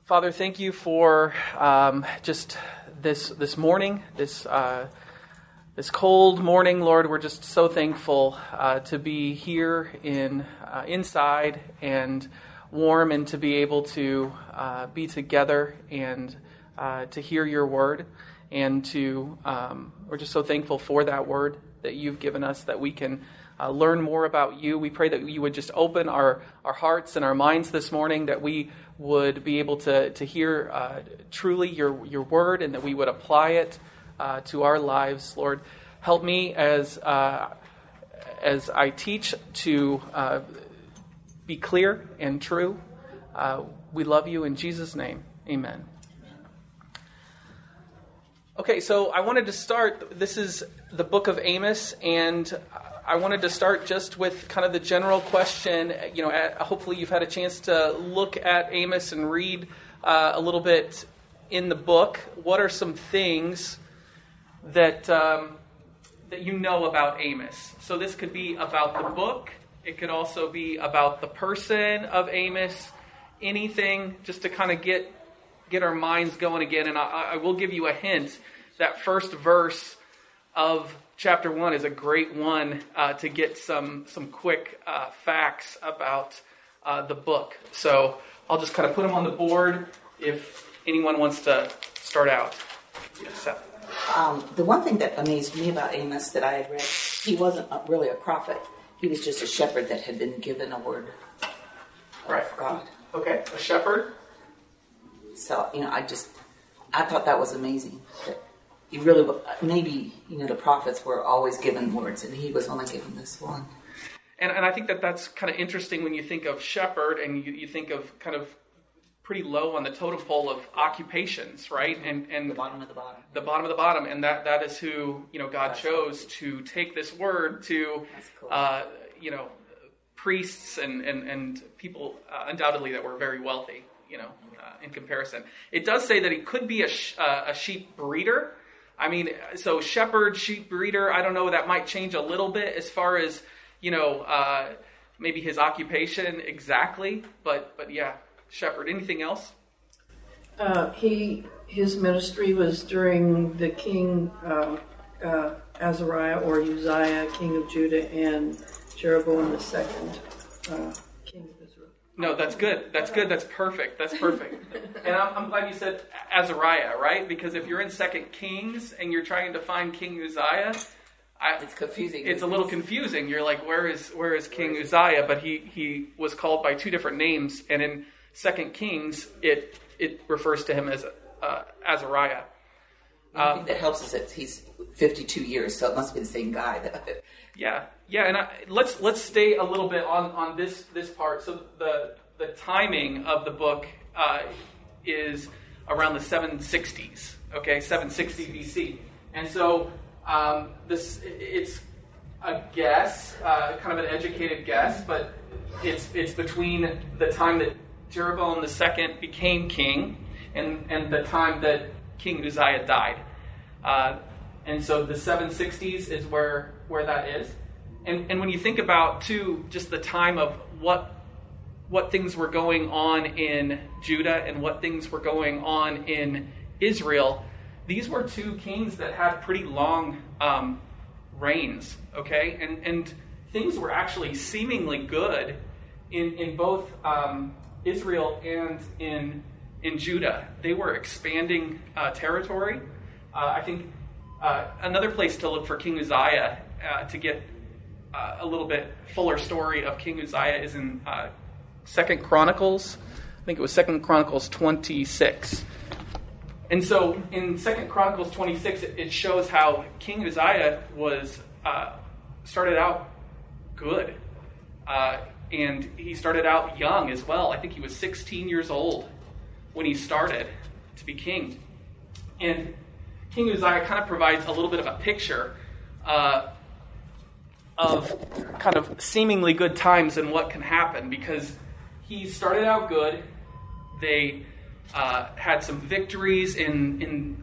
Father, thank you for just this morning, this cold morning, Lord. We're just so thankful to be here inside and warm, and to be able to be together and to hear your word. And we're just so thankful for that word that you've given us, that we can learn more about you. We pray that you would just open our hearts and our minds this morning, that we would be able to hear truly your word, and that we would apply it to our lives. Lord, help me as I teach to be clear and true. We love you in Jesus' name. Amen. Okay, so I wanted to start. This is the book of Amos, and I wanted to start just with kind of the general question. Hopefully you've had a chance to look at Amos and read a little bit in the book. What are some things that you know about Amos? So this could be about the book. It could also be about the person of Amos. Anything just to kind of get our minds going again. And I will give you a hint. That first verse of Chapter 1 is a great one to get some quick facts about the book. So I'll just kind of put them on the board if anyone wants to start out. Yes. The one thing that amazed me about Amos that I had read, he wasn't really a prophet. He was just a shepherd that had been given a word of God. Okay, a shepherd. So, I thought that was amazing. That he really, maybe, the prophets were always given words, and he was only given this one. And I think that's kind of interesting when you think of shepherd, and you think of kind of pretty low on the totem pole of occupations, right? And the bottom of the bottom. The bottom of the bottom, and that is who God chose to take this word to, cool. Priests and people undoubtedly that were very wealthy, in comparison. It does say that he could be a sheep breeder. I mean, so shepherd, sheep breeder, I don't know, that might change a little bit as far as, maybe his occupation exactly. But yeah, shepherd. Anything else? His ministry was during the king Azariah or Uzziah, king of Judah, and Jeroboam II, king of Israel. No, that's good. That's good. That's perfect. That's perfect. And I'm glad you said Azariah, right? Because if you're in 2 Kings and you're trying to find King Uzziah, it's confusing. It's a little confusing. You're like, where is King Uzziah? But he was called by two different names, and in 2 Kings it refers to him as Azariah. I think that helps us that he's 52 years, so it must be the same guy. Yeah, and let's stay a little bit on this part. So the timing of the book is around the 760s. Okay, 760 BC, and so it's a guess, kind of an educated guess, but it's between the time that Jeroboam II became king and the time that King Uzziah died. And so the 760s is where that is. And when you think about, too, just the time of what things were going on in Judah and what things were going on in Israel, these were two kings that had pretty long reigns, okay? And things were actually seemingly good in both Israel and in Judah. They were expanding territory. I think another place to look for King Uzziah to get a little bit fuller story of King Uzziah is in 2 Chronicles. I think it was 2 Chronicles 26. And so in 2 Chronicles 26, it shows how King Uzziah was started out good. And he started out young as well. I think he was 16 years old when he started to be king. And King Uzziah kind of provides a little bit of a picture of kind of seemingly good times and what can happen, because he started out good. They had some victories in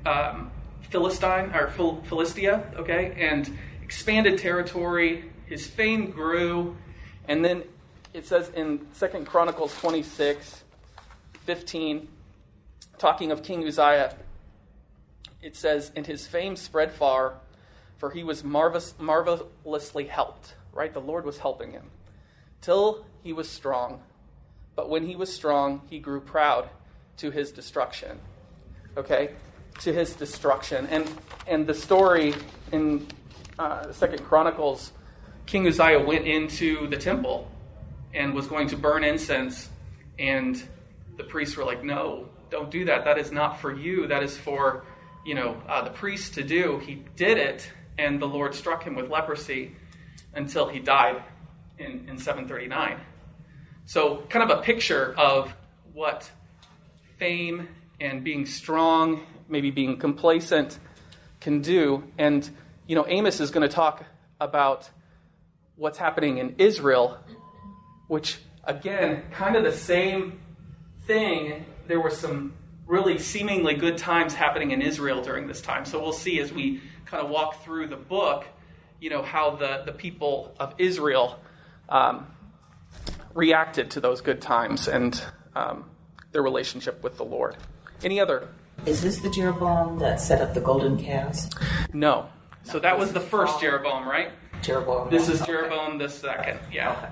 Philistia, okay, and expanded territory. His fame grew, and then it says in 2 Chronicles 26:15, talking of King Uzziah, it says, "And his fame spread far, for he was marvelously helped." Right? The Lord was helping him. "Till he was strong. But when he was strong, he grew proud to his destruction." Okay? To his destruction. And the story in 2 Chronicles, King Uzziah went into the temple and was going to burn incense, and the priests were like, "No, don't do that. That is not for you. That is for, the priests to do." He did it, and the Lord struck him with leprosy until he died in 739. So kind of a picture of what fame and being strong, maybe being complacent, can do. And, Amos is going to talk about what's happening in Israel, which, again, kind of the same thing. There were some really seemingly good times happening in Israel during this time. So we'll see as we kind of walk through the book, how the people of Israel reacted to those good times and their relationship with the Lord. Any other? Is this the Jeroboam that set up the golden calves? No. So that was the first Jeroboam, right? Jeroboam. This is Jeroboam the second. Yeah. Okay.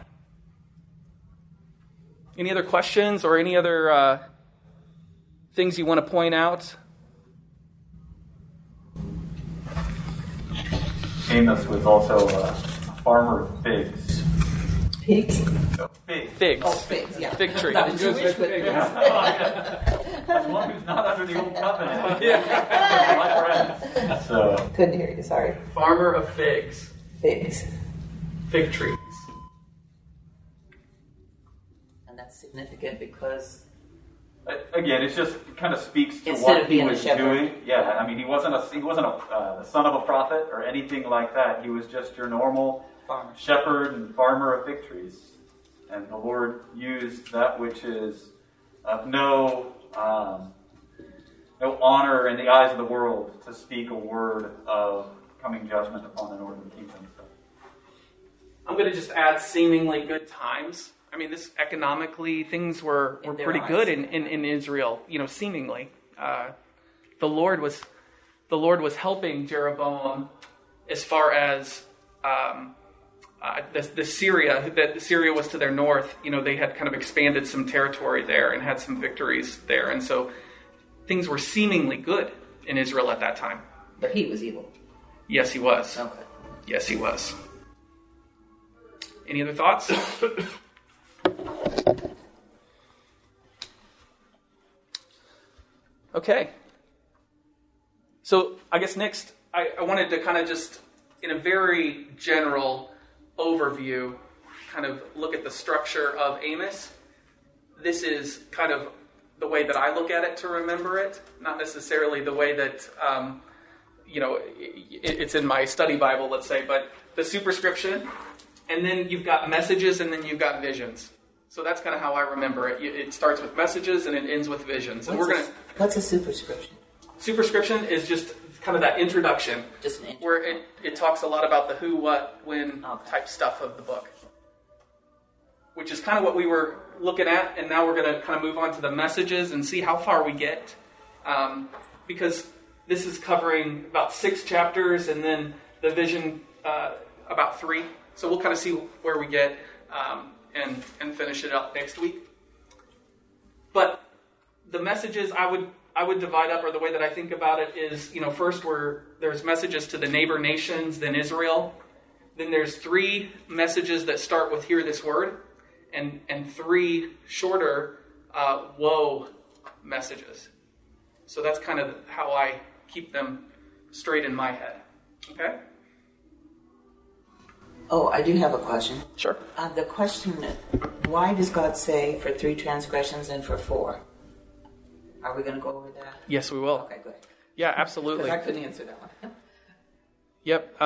Any other questions or any other things you want to point out? Amos was also a farmer of figs. Pigs? No, figs. Figs. Oh, figs, yeah. Fig tree. That was Jewish, but As one who's not under the old covenant. My friends. So, couldn't hear you, sorry. Farmer of figs. Figs. Fig trees. And that's significant because again, it just kind of speaks to Instead what of he being a was shepherd. doing. Yeah, I mean, he wasn't the son of a prophet or anything like that. He was just your normal farmer. shepherd and farmer of fig trees. And the Lord used that which is of no honor in the eyes of the world to speak a word of coming judgment upon the northern kingdom. So. I'm going to just add seemingly good times. I mean, this economically, things were pretty good in Israel, seemingly. The Lord was helping Jeroboam as far as the Syria, that Syria was to their north. They had kind of expanded some territory there and had some victories there. And so things were seemingly good in Israel at that time. But he was evil. Yes, he was. Okay. Yes, he was. Any other thoughts? Okay. So I guess next, I wanted to kind of just, in a very general overview, kind of look at the structure of Amos. This is kind of the way that I look at it to remember it, not necessarily the way that, it's in my study Bible, let's say, but the superscription, and then you've got messages, and then you've got visions. So that's kind of how I remember it. It starts with messages, and it ends with visions. And What's a superscription? Superscription is just kind of that introduction, Just an intro. where it talks a lot about the who, what, when type stuff of the book, which is kind of what we were looking at, and now we're going to kind of move on to the messages and see how far we get, because this is covering about 6 chapters, and then the vision about 3. So we'll kind of see where we get and finish it up next week. But the messages I would divide up, or the way that I think about it is, first there's messages to the neighbor nations, then Israel. Then there's 3 messages that start with "hear this word," and 3 shorter woe messages. So that's kind of how I keep them straight in my head. Okay? Oh, I do have a question. Sure. The question, why does God say for 3 transgressions and for 4? Are we going to go over that? Yes, we will. Okay, good. Yeah, absolutely. Because I couldn't answer that one. Yep.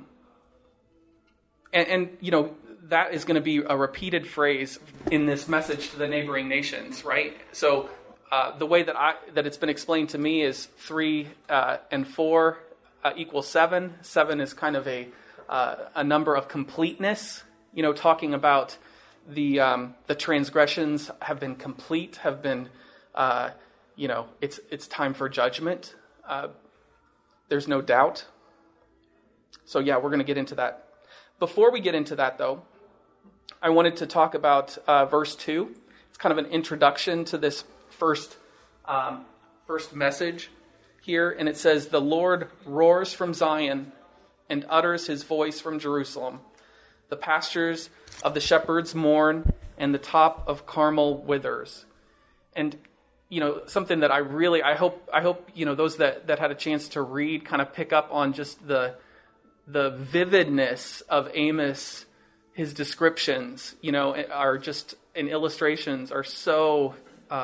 And that is going to be a repeated phrase in this message to the neighboring nations, right? So the way that it's been explained to me is 3 and 4 equals 7. 7 is kind of a number of completeness. Talking about the transgressions have been complete, have been it's time for judgment. There's no doubt. So yeah, we're going to get into that. Before we get into that, though, I wanted to talk about verse 2. It's kind of an introduction to this first message here. And it says, "The Lord roars from Zion and utters his voice from Jerusalem. The pastures of the shepherds mourn, and the top of Carmel withers." And, something that I hope, those that had a chance to read kind of pick up on just the vividness of Amos. His descriptions, are just, and illustrations are so,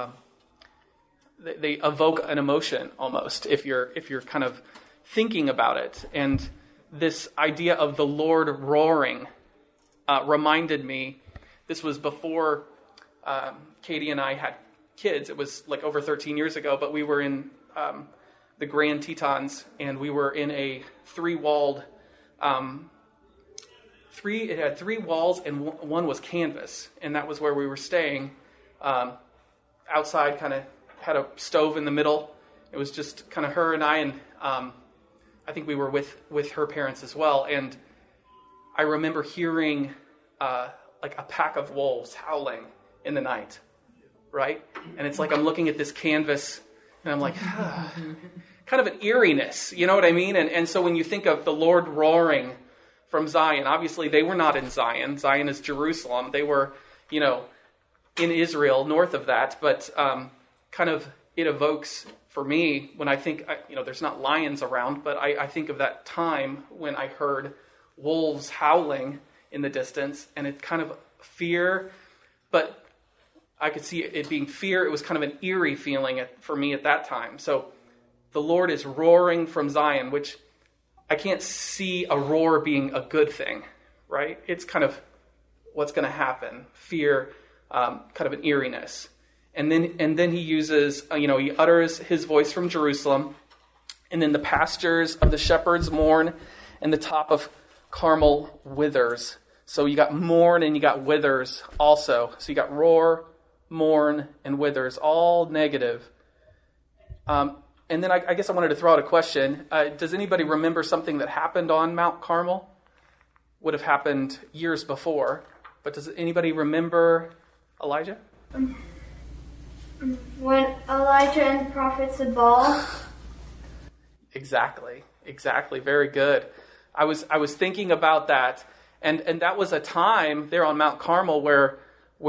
they evoke an emotion almost if you're kind of thinking about it. And this idea of the Lord roaring reminded me, this was before Katie and I had kids. It was like over 13 years ago, but we were in the Grand Tetons, and we were in a three-walled, it had three walls, and one was canvas, and that was where we were staying. Outside, kind of had a stove in the middle. It was just kind of her and I, and I think we were with her parents as well. And I remember hearing like a pack of wolves howling in the night, right? And it's like I'm looking at this canvas, and I'm like, kind of an eeriness, you know what I mean? And so when you think of the Lord roaring from Zion, obviously they were not in Zion. Zion is Jerusalem. They were, in Israel, north of that. But kind of it evokes, for me, when I think, there's not lions around, but I think of that time when I heard wolves howling in the distance, and it kind of fear, but I could see it being fear. It was kind of an eerie feeling for me at that time. So the Lord is roaring from Zion, which I can't see a roar being a good thing, right? It's kind of what's going to happen. Fear, kind of an eeriness. And then he uses, he utters his voice from Jerusalem. And then the pastures of the shepherds mourn, and the top of Carmel withers. So you got mourn and you got withers also. So you got roar, mourn, and withers, all negative. And then I guess I wanted to throw out a question. Does anybody remember something that happened on Mount Carmel? Would have happened years before. But does anybody remember Elijah? When Elijah and the prophets of Baal. Exactly. Very good. I was thinking about that. And that was a time there on Mount Carmel where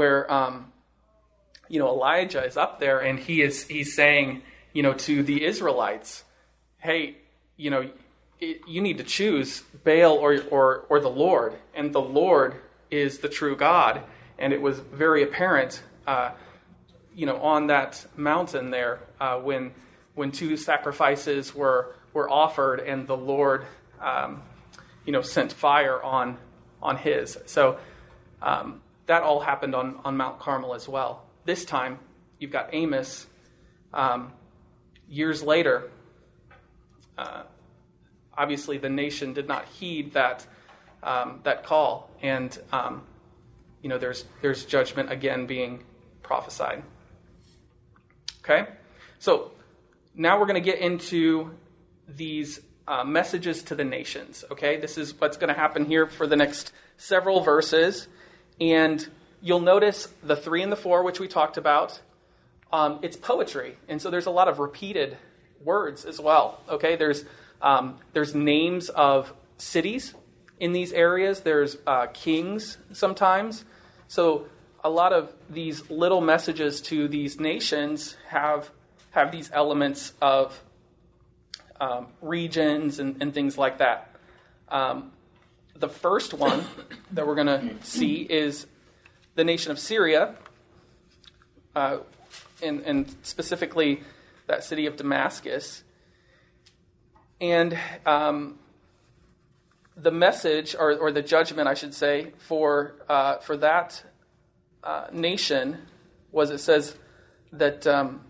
Elijah is up there, and he's saying, to the Israelites, hey, you need to choose Baal or the Lord, and the Lord is the true God. And it was very apparent, on that mountain there, when two sacrifices were offered, and the Lord, sent fire on his. So that all happened on Mount Carmel as well. This time, you've got Amos. Years later, obviously the nation did not heed that call, and there's judgment again being prophesied. Okay, so now we're going to get into these messages to the nations. Okay, this is what's going to happen here for the next several verses, and you'll notice the 3 and the 4, which we talked about. It's poetry, and so there's a lot of repeated words as well. Okay, there's names of cities in these areas. There's kings sometimes. So a lot of these little messages to these nations have these elements of regions and things like that. The first one that we're going to see is the nation of Syria. And specifically that city of Damascus. And the message, or the judgment, I should say, for that nation was, it says that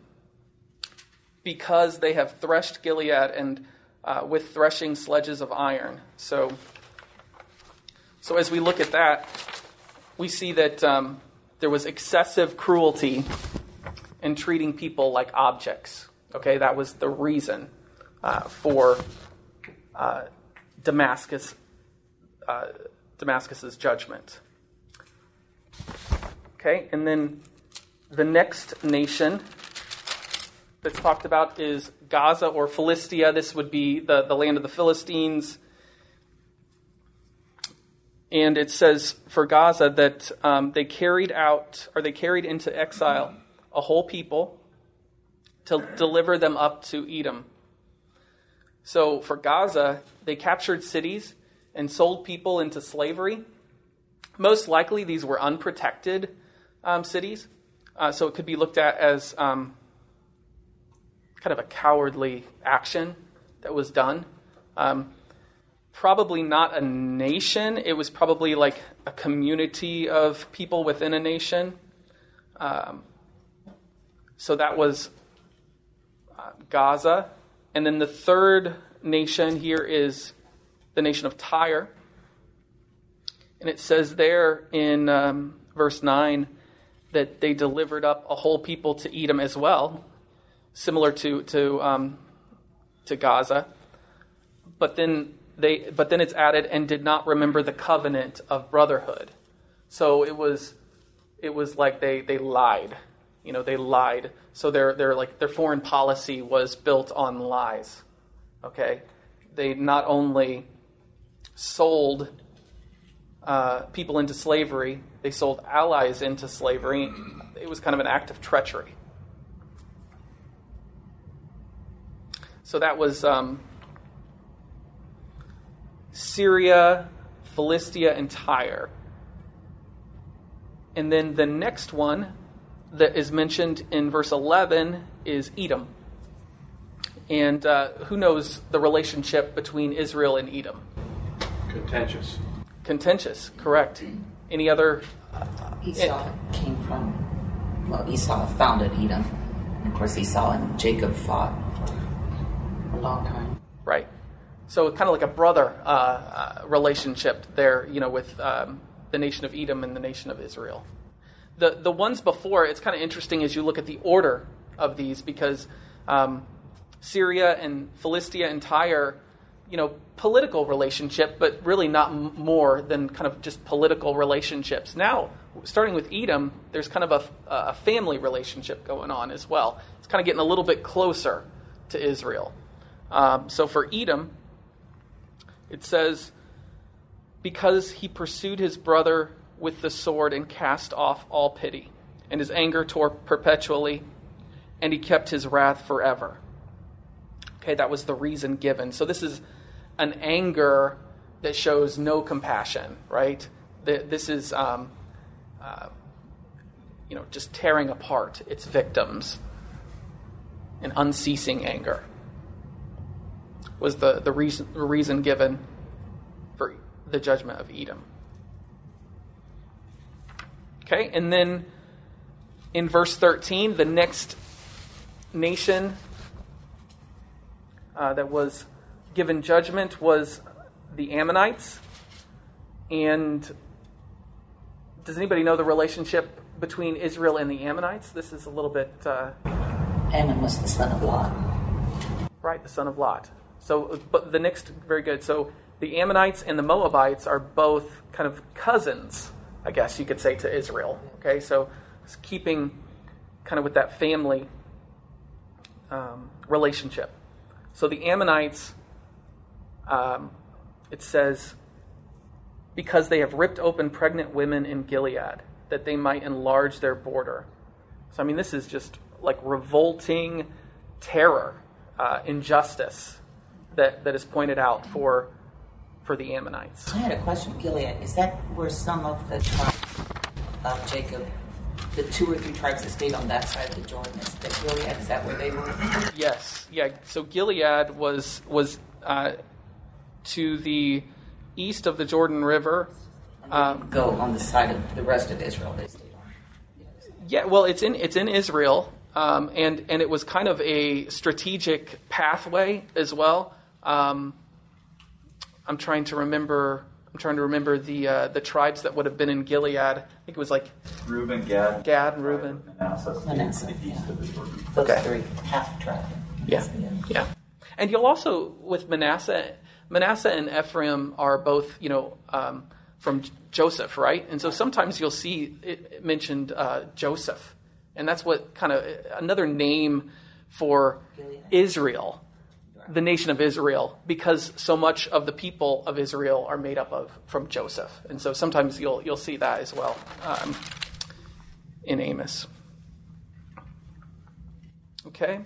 because they have threshed Gilead and with threshing sledges of iron. So as we look at that, we see that there was excessive cruelty and treating people like objects. Okay, that was the reason for Damascus's judgment. Okay, and then the next nation that's talked about is Gaza or Philistia. This would be the land of the Philistines. And it says for Gaza that they carried into exile a whole people to deliver them up to Edom. So for Gaza, they captured cities and sold people into slavery. Most likely these were unprotected cities. So it could be looked at as kind of a cowardly action that was done. Probably not a nation. It was probably like a community of people within a nation. So that was Gaza. And then the third nation here is the nation of Tyre. And it says there in verse 9 that they delivered up a whole people to Edom as well, similar to Gaza. But then it's added, and did not remember the covenant of brotherhood. So it was like they lied. They lied. So their foreign policy was built on lies. Okay, they not only sold people into slavery, they sold allies into slavery. It was kind of an act of treachery. So that was Syria, Philistia, and Tyre. And then the next one that is mentioned in verse 11 is Edom. And who knows the relationship between Israel and Edom? Contentious, correct. Any other? Esau came from, Esau founded Edom. And of course, Esau and Jacob fought for a long time. Right. So kind of like a brother relationship there, with the nation of Edom and the nation of Israel. The ones before, it's kind of interesting as you look at the order of these, because Syria and Philistia and Tyre, political relationship, but really not more than kind of just political relationships. Now, starting with Edom, there's kind of a family relationship going on as well. It's kind of getting a little bit closer to Israel. So for Edom, it says, because he pursued his brother with the sword and cast off all pity, and his anger tore perpetually, and he kept his wrath forever. Okay, that was the reason given. So this is an anger that shows no compassion, right? This is, just tearing apart its victims. An unceasing anger was the reason given for the judgment of Edom. Okay, and then in verse 13, the next nation that was given judgment was the Ammonites. And does anybody know the relationship between Israel and the Ammonites? This is a little bit... Ammon was the son of Lot. Right, the son of Lot. So, but the next, very good. So the Ammonites and the Moabites are both kind of cousins, I guess you could say, to Israel. Okay, so it's keeping kind of with that family relationship. So the Ammonites, it says, because they have ripped open pregnant women in Gilead, that they might enlarge their border. So, this is just like revolting terror, injustice that is pointed out for the Ammonites. I had a question. Gilead, is that where some of the tribes of Jacob, the 2 or 3 tribes that stayed on that side of the Jordan, is that Gilead? Is that where they were? Yes, yeah. So Gilead was to the east of the Jordan River. Go on the side of the rest of Israel they stayed on. Yeah, well, it's in Israel, and it was kind of a strategic pathway as well. I'm trying to remember trying to remember the tribes that would have been in Gilead. I think it was like Reuben, Gad, and Reuben. Manasseh, to the east of the Jordan. Those Okay. three, half the tribe. Yeah. And you'll also, with Manasseh and Ephraim are both, from Joseph, right? And so sometimes you'll see it mentioned Joseph. And that's what kind of another name for Israel, the nation of Israel, because so much of the people of Israel are made up from Joseph. And so sometimes you'll see that as well in Amos. Okay,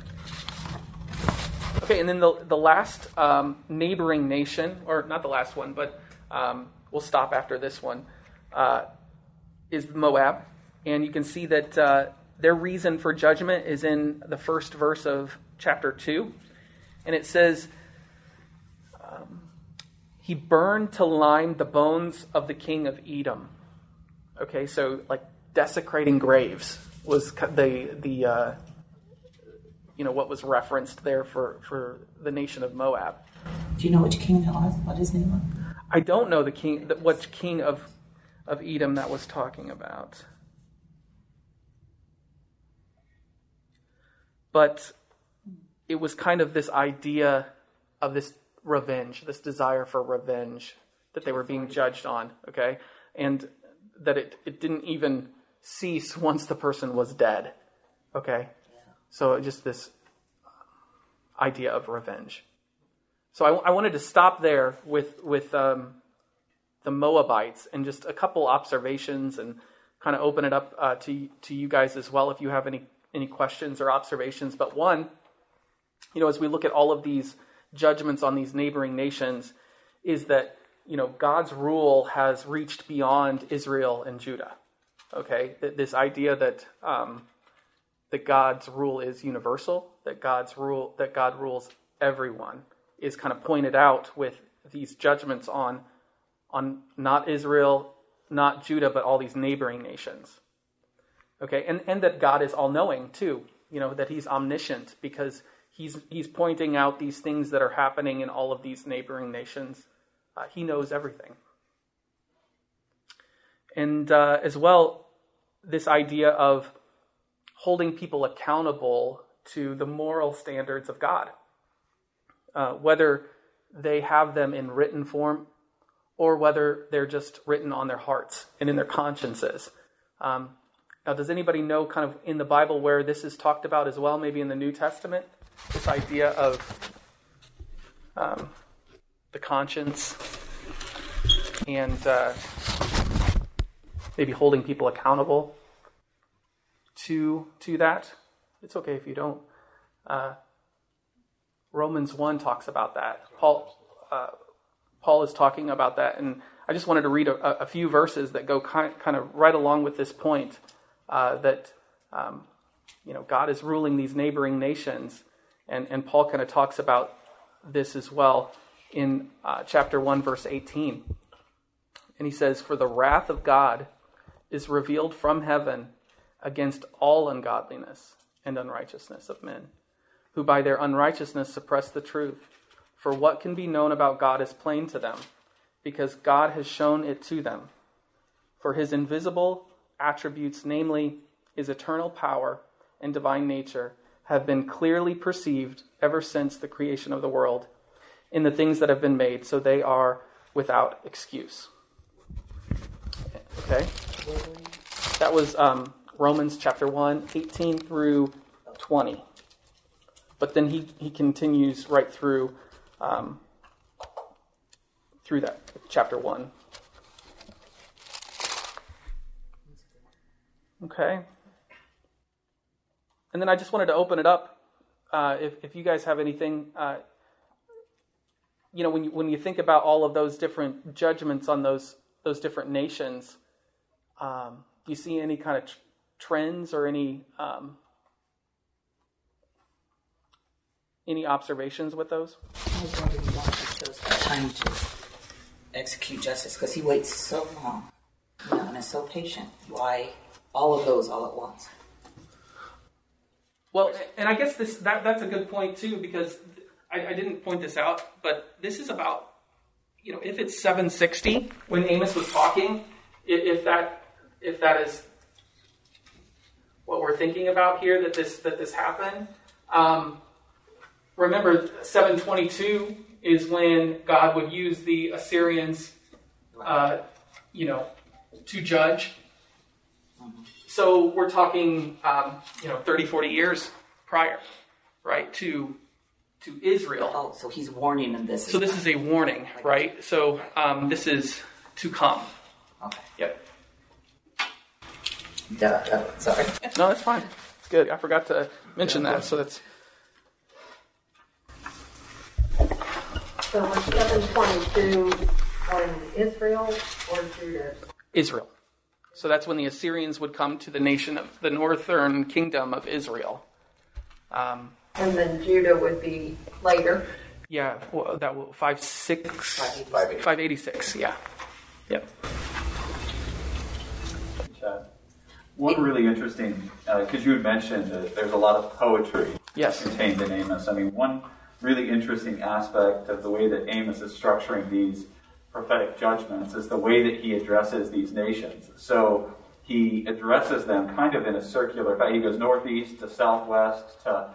and then the last neighboring nation, or not the last one, but we'll stop after this one, is Moab. And you can see that their reason for judgment is in the first verse of chapter 2. And it says, he burned to lime the bones of the king of Edom. Okay, so like desecrating graves was the what was referenced there for the nation of Moab. Do you know which king that was? What his name was? I don't know which king of Edom that was talking about. But it was kind of this idea of this revenge, this desire for revenge that they were being judged on, okay? And that it didn't even cease once the person was dead, okay? So just this idea of revenge. So I wanted to stop there with the Moabites and just a couple observations and kind of open it up to you guys as well if you have any questions or observations. But one, as we look at all of these judgments on these neighboring nations, is that, God's rule has reached beyond Israel and Judah. Okay, this idea that God's rule is universal, that God rules everyone, is kind of pointed out with these judgments on not Israel, not Judah, but all these neighboring nations. Okay, and that God is all-knowing too, that he's omniscient because he's pointing out these things that are happening in all of these neighboring nations. He knows everything. And as well, this idea of holding people accountable to the moral standards of God, whether they have them in written form or whether they're just written on their hearts and in their consciences. Now, does anybody know kind of in the Bible where this is talked about as well, maybe in the New Testament? This idea of the conscience and maybe holding people accountable to that. It's okay if you don't. Romans 1 talks about that. Paul is talking about that, and I just wanted to read a few verses that go kind of right along with this point. That God is ruling these neighboring nations, and Paul kind of talks about this as well in chapter 1, verse 18. And he says, "For the wrath of God is revealed from heaven against all ungodliness and unrighteousness of men, who by their unrighteousness suppress the truth. For what can be known about God is plain to them, because God has shown it to them. For his invisible attributes, namely his eternal power and divine nature, have been clearly perceived ever since the creation of the world in the things that have been made, so they are without excuse." Okay? That was Romans chapter 1, 18 through 20. But then he continues right through that, chapter 1. Okay. And then I just wanted to open it up. If you guys have anything, when you think about all of those different judgments on those different nations, do you see any kind of trends or any observations with those? I was wondering why he chose that time to execute justice, because he waits so long, and is so patient. Why all of those all at once? Well, and I guess that's a good point too, because I didn't point this out, but this is about if it's 760 when Amos was talking, if that is what we're thinking about here, that this happened. Remember, 722 is when God would use the Assyrians, to judge. So we're talking, 30, 40 years prior, right, to Israel. Oh, so he's warning them this. So this is a warning, right? So this is to come. Okay. Yep. Sorry. No, that's fine. It's good. I forgot to mention that. So that's... So was 722 on Israel or Judah? Israel. So that's when the Assyrians would come to the nation of the northern kingdom of Israel. And then Judah would be later. Yeah, well, that will 586. Yeah. Yep. One really interesting, because you had mentioned that there's a lot of poetry Yes. contained in Amos. I mean, one really interesting aspect of the way that Amos is structuring these prophetic judgments is the way that he addresses these nations. So he addresses them kind of in a circular fashion. He goes northeast to southwest to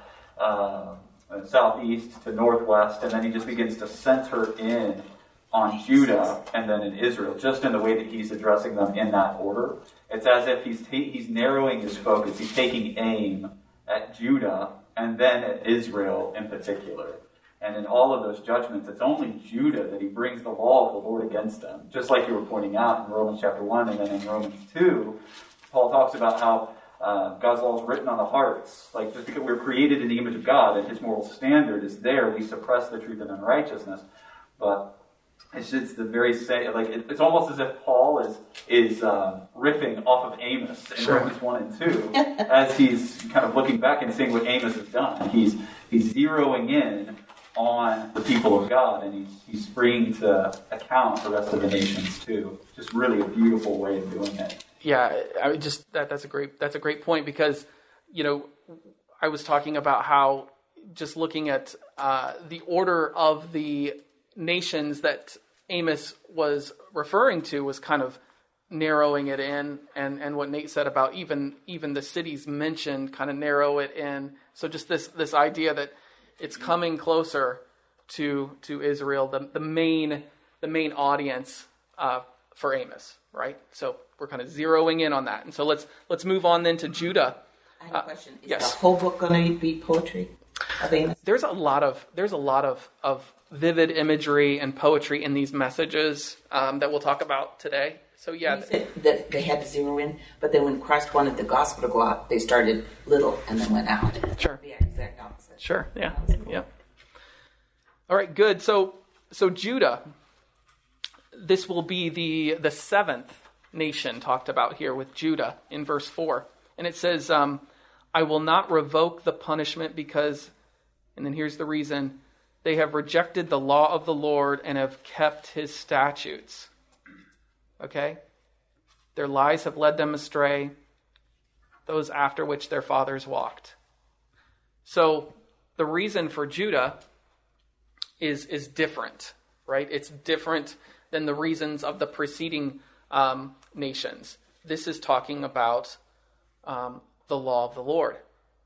southeast to northwest, and then he just begins to center in on Judah and then in Israel, just in the way that he's addressing them in that order. It's as if he's narrowing his focus. He's taking aim at Judah and then at Israel in particular. And in all of those judgments, it's only Judah that he brings the law of the Lord against them. Just like you were pointing out in Romans chapter 1 and then in Romans 2, Paul talks about how God's law is written on the hearts. Like, just because we're created in the image of God and his moral standard is there, we suppress the truth and unrighteousness. But it's just the very same, like, it's almost as if Paul is riffing off of Amos in Romans 1 and 2 as he's kind of looking back and seeing what Amos has done. He's zeroing in on the people of God, and he's bringing to account the rest of the nations too. Just really a beautiful way of doing it. Yeah, I just that's a great point, because I was talking about how just looking at the order of the nations that Amos was referring to was kind of narrowing it in, and what Nate said about even the cities mentioned kind of narrow it in. So just this idea that it's coming closer to Israel, the main audience for Amos, right? So we're kind of zeroing in on that, and so let's move on then to Judah. I have a question. Is yes. the whole book going to be poetry of Amos? There's a lot of vivid imagery and poetry in these messages that we'll talk about today. So yeah, You said that they had to zero in, but then when Christ wanted the gospel to go out, they started little and then went out. Sure. The exact opposite. Sure. Yeah. Yeah. All right. Good. So Judah, this will be the seventh nation talked about here with Judah in verse 4, and it says, "I will not revoke the punishment because," and then here's the reason, "they have rejected the law of the Lord and have kept his statutes." Okay? Their lies have led them astray, those after which their fathers walked. So the reason for Judah is different, right? It's different than the reasons of the preceding nations. This is talking about the law of the Lord.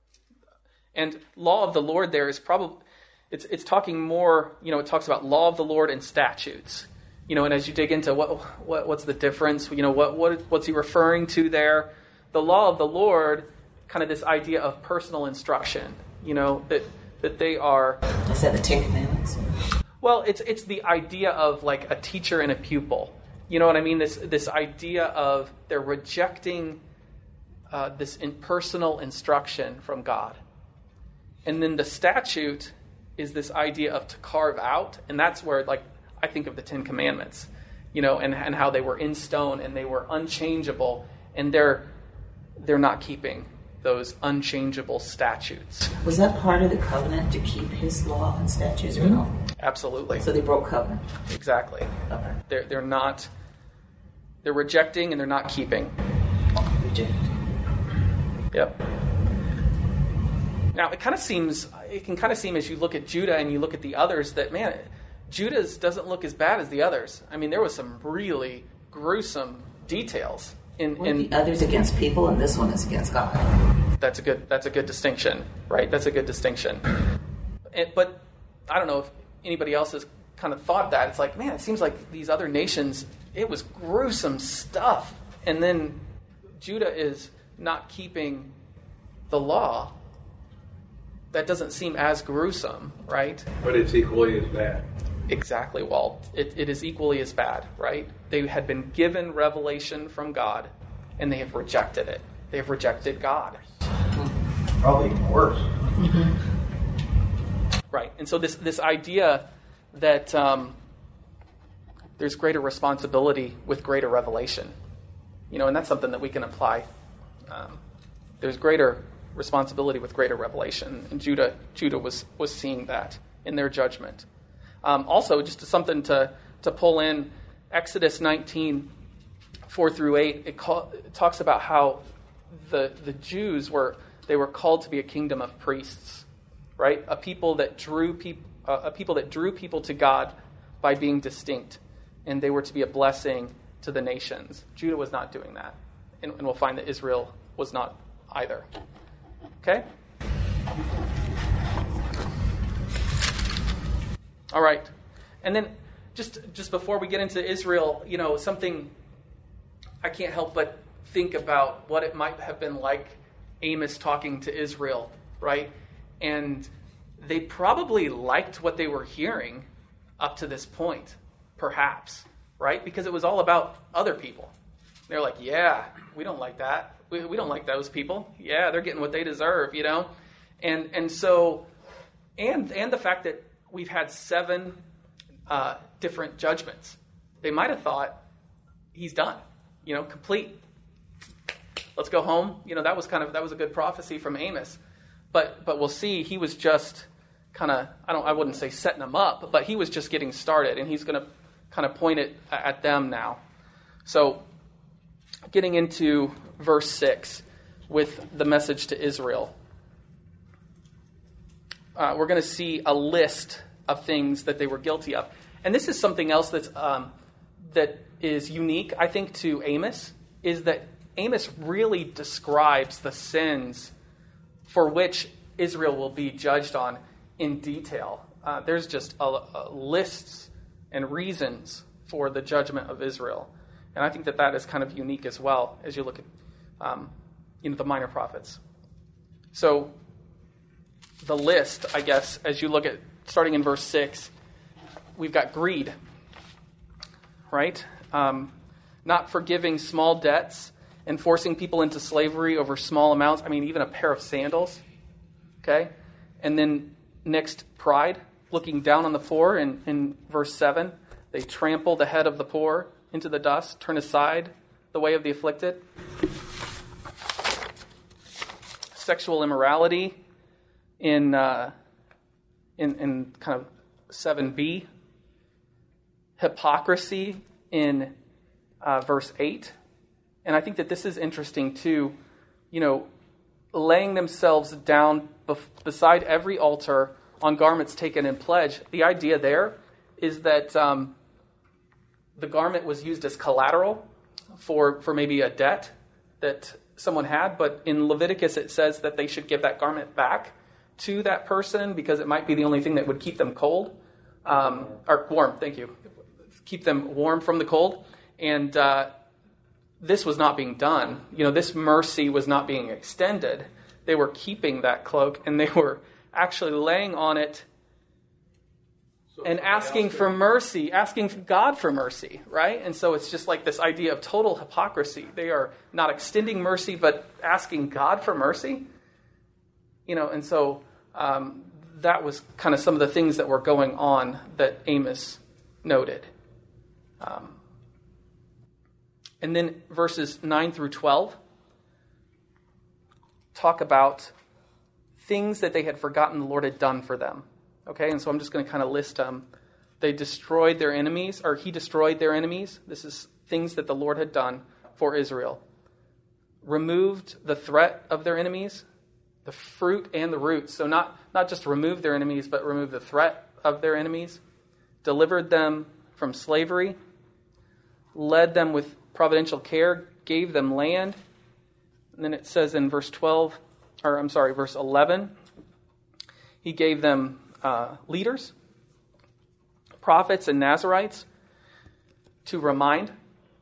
And law of the Lord there is probably, it's talking more, it talks about law of the Lord and statutes. And as you dig into what's the difference, what's he referring to there? The law of the Lord, kind of this idea of personal instruction, that they are. Is that the Ten Commandments? Well, it's the idea of like a teacher and a pupil. You know what I mean? This idea of they're rejecting this personal instruction from God. And then the statute is this idea of to carve out, and that's where I think of the Ten Commandments, and how they were in stone and they were unchangeable, and they're not keeping those unchangeable statutes. Was that part of the covenant to keep his law and statutes or no? Absolutely. So they broke covenant. Exactly. Okay. They're not. They're rejecting and they're not keeping. Reject. Yep. Now it can kind of seem as you look at Judah and you look at the others that, man, Judah's doesn't look as bad as the others. I mean, there was some really gruesome details in The others against people, and this one is against God. That's a good distinction, right? That's a good distinction. But I don't know if anybody else has kind of thought that. It's like, man, it seems like these other nations, it was gruesome stuff. And then Judah is not keeping the law. That doesn't seem as gruesome, right? But it's equally as bad. Exactly, Walt. It is equally as bad, right? They had been given revelation from God, and they have rejected it. They have rejected God. Probably even worse. Mm-hmm. Right, and so this idea that there's greater responsibility with greater revelation, and that's something that we can apply. There's greater responsibility with greater revelation, and Judah was seeing that in their judgment. Also, just something to pull in, Exodus 19, 4 through 8, it talks about how the Jews were called to be a kingdom of priests, right? A people that drew people to God by being distinct, and they were to be a blessing to the nations. Judah was not doing that, and we'll find that Israel was not either. Okay? All right. And then just before we get into Israel, something I can't help but think about what it might have been like Amos talking to Israel, right? And they probably liked what they were hearing up to this point, perhaps, right? Because it was all about other people. They're like, yeah, we don't like that. We don't like those people. Yeah, they're getting what they deserve, And so, and the fact that we've had 7 different judgments. They might have thought, he's done, complete. Let's go home. That was a good prophecy from Amos. But we'll see, he was just kind of, I wouldn't say setting them up, but he was just getting started, and he's going to kind of point it at them now. So, getting into verse 6 with the message to Israel. We're going to see a list of things that they were guilty of. And this is something else that is unique, I think, to Amos, is that Amos really describes the sins for which Israel will be judged on in detail. There's just lists and reasons for the judgment of Israel. And I think that is kind of unique as well as you look at the minor prophets. So the list, I guess, as you look at starting in verse 6, we've got greed, right? Not forgiving small debts and forcing people into slavery over small amounts. I mean, even a pair of sandals, okay? And then next, pride, looking down on the poor in verse 7. They trample the head of the poor into the dust, turn aside the way of the afflicted. Sexual immorality in kind of 7b. Hypocrisy in verse 8. And I think that this is interesting too, laying themselves down beside every altar on garments taken in pledge. The idea there is that the garment was used as collateral for maybe a debt that someone had, but in Leviticus it says that they should give that garment back to that person because it might be the only thing that would keep them cold, or warm, thank you. Keep them warm from the cold. And this was not being done. This mercy was not being extended. They were keeping that cloak, and they were actually laying on it and asking for mercy, asking God for mercy, right? And so it's just like this idea of total hypocrisy. They are not extending mercy, but asking God for mercy. And so that was kind of some of the things that were going on that Amos noted. And then verses 9 through 12 talk about things that they had forgotten the Lord had done for them. Okay, and so I'm just going to kind of list them. They destroyed their enemies, or he destroyed their enemies. This is things that the Lord had done for Israel. Removed the threat of their enemies, the fruit and the roots. So not just remove their enemies, but remove the threat of their enemies. delivered them from slavery, led them with providential care, gave them land. And then it says in verse 11, he gave them leaders, prophets, and Nazirites to remind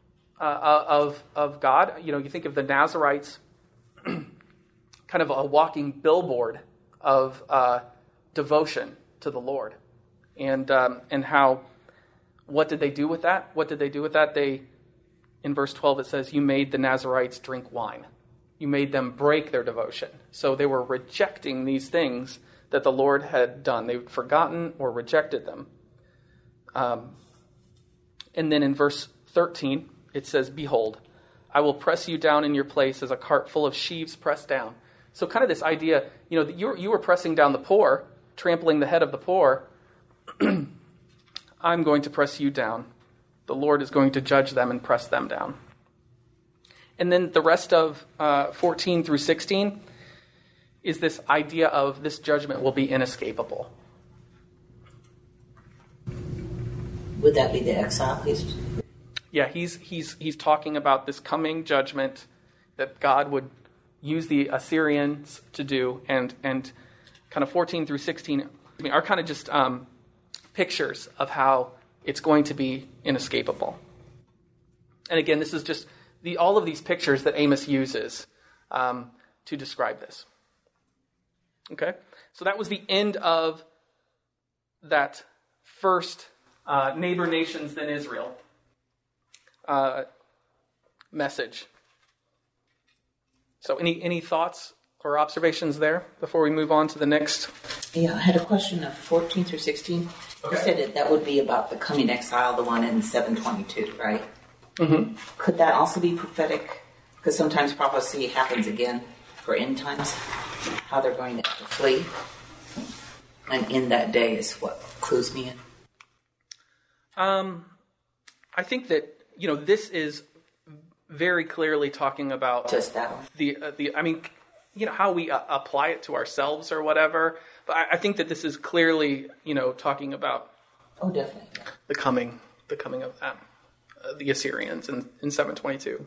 of God. You know, you think of the Nazirites kind of a walking billboard of devotion to the Lord. And how, what did they do with that? What did they do with that? In verse 12 it says, you made the Nazirites drink wine. You made them break their devotion. So they were rejecting these things that the Lord had done. They'd forgotten or rejected them. And then in verse 13 it says, behold, I will press you down in your place as a cart full of sheaves pressed down. So kind of this idea, you know, that you were pressing down the poor, trampling the head of the poor. I'm going to press you down. The Lord is going to judge them and press them down. And then the rest of 14 through 16 is this idea of this judgment will be inescapable. Would that be the exile? Yeah, he's talking about this coming judgment that God would use the Assyrians to do, and kind of 14 through 16 are kind of just pictures of how it's going to be inescapable. And again, this is just all of these pictures that Amos uses to describe this. Okay, so that was the end of that first neighbor nations then Israel message. So any thoughts or observations there before we move on to the next? Yeah, I had a question of 14 through 16. Okay. You said that would be about the coming exile, the one in 722, right? Mm-hmm. Could that also be prophetic? Because sometimes prophecy happens again for end times, how they're going to flee. And in that day is what clues me in. I think that, you know, this is very clearly talking about Just that one. I mean, you know, how we apply it to ourselves or whatever. But I think that this is clearly, you know, talking about Oh, definitely. Yeah. the coming of them, the Assyrians in 722.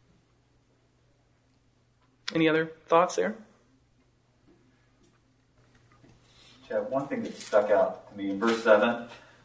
Any other thoughts there? Yeah, one thing that stuck out to me in verse 7,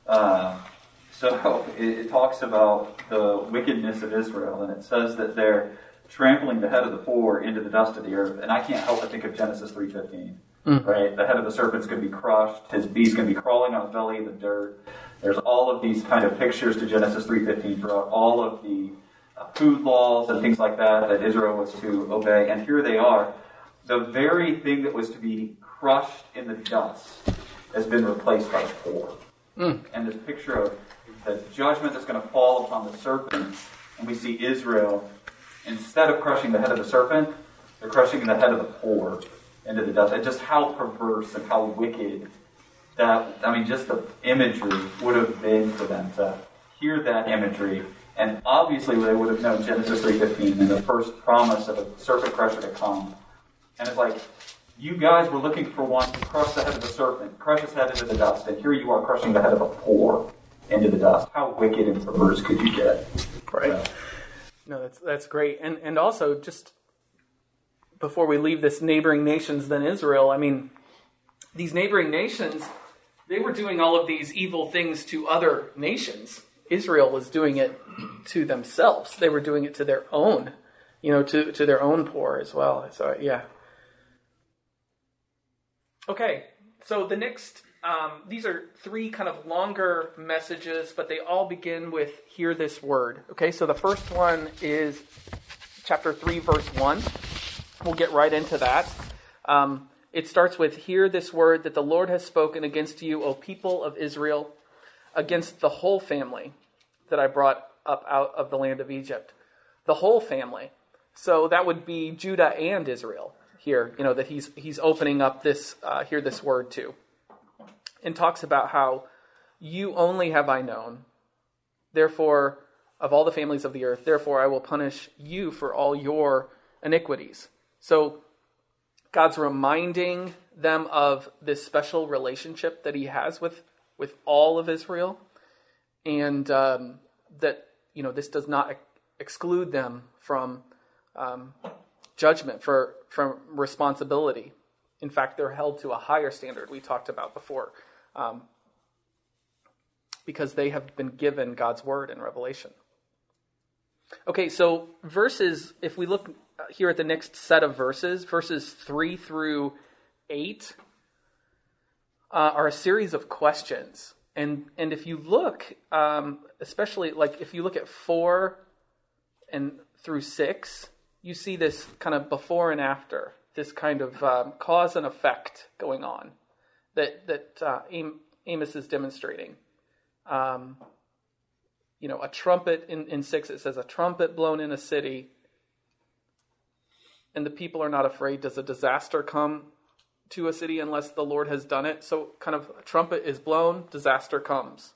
so it talks about the wickedness of Israel, and it says that they're trampling the head of the poor into the dust of the earth, and I can't help but think of Genesis 3:15, right? The head of the serpent's going to be crushed, his beast's going to be crawling on his belly in the dirt. There's all of these kind of pictures to Genesis 3:15 throughout all of the food laws and things like that Israel was to obey, and here they are. The very thing that was to be crushed in the dust has been replaced by the poor. And this picture of the judgment that's going to fall upon the serpent, and we see Israel, instead of crushing the head of the serpent, they're crushing the head of the poor into the dust. And just how perverse and how wicked that, I mean, just the imagery would have been for them to hear that imagery. And obviously they would have known Genesis 3:15 and the first promise of a serpent crusher to come. And it's like, you guys were looking for one to crush the head of the serpent, crush his head into the dust, and here you are crushing the head of a poor into the dust. How wicked and perverse could you get? Right. No, that's great. And also, just before we leave this neighboring nations than Israel, I mean, these neighboring nations, they were doing all of these evil things to other nations. Israel was doing it to themselves. They were doing it to their own, you know, to their own poor as well. So, yeah. Okay, so the next, these are three kind of longer messages, but they all begin with, hear this word. Okay, so the first one is chapter 3, verse 1. We'll get right into that. It starts with, hear this word that the Lord has spoken against you, O people of Israel, against the whole family that I brought up out of the land of Egypt. The whole family. So that would be Judah and Israel here, you know, that he's opening up this, hear this word to. And talks about how you only have I known, therefore, of all the families of the earth, therefore I will punish you for all your iniquities. So God's reminding them of this special relationship that he has with all of Israel, and that this does not exclude them from judgment, from responsibility. In fact, they're held to a higher standard we talked about before, because they have been given God's word in Revelation. Okay, so verses, if we look here at the next set of verses 3 through 8, are a series of questions. And if you look, especially like if you look at 4 and through 6, you see this kind of before and after, this kind of cause and effect going on that Amos is demonstrating. A trumpet in 6, it says, a trumpet blown in a city, and the people are not afraid. Does a disaster come to a city unless the Lord has done it? So kind of a trumpet is blown, disaster comes.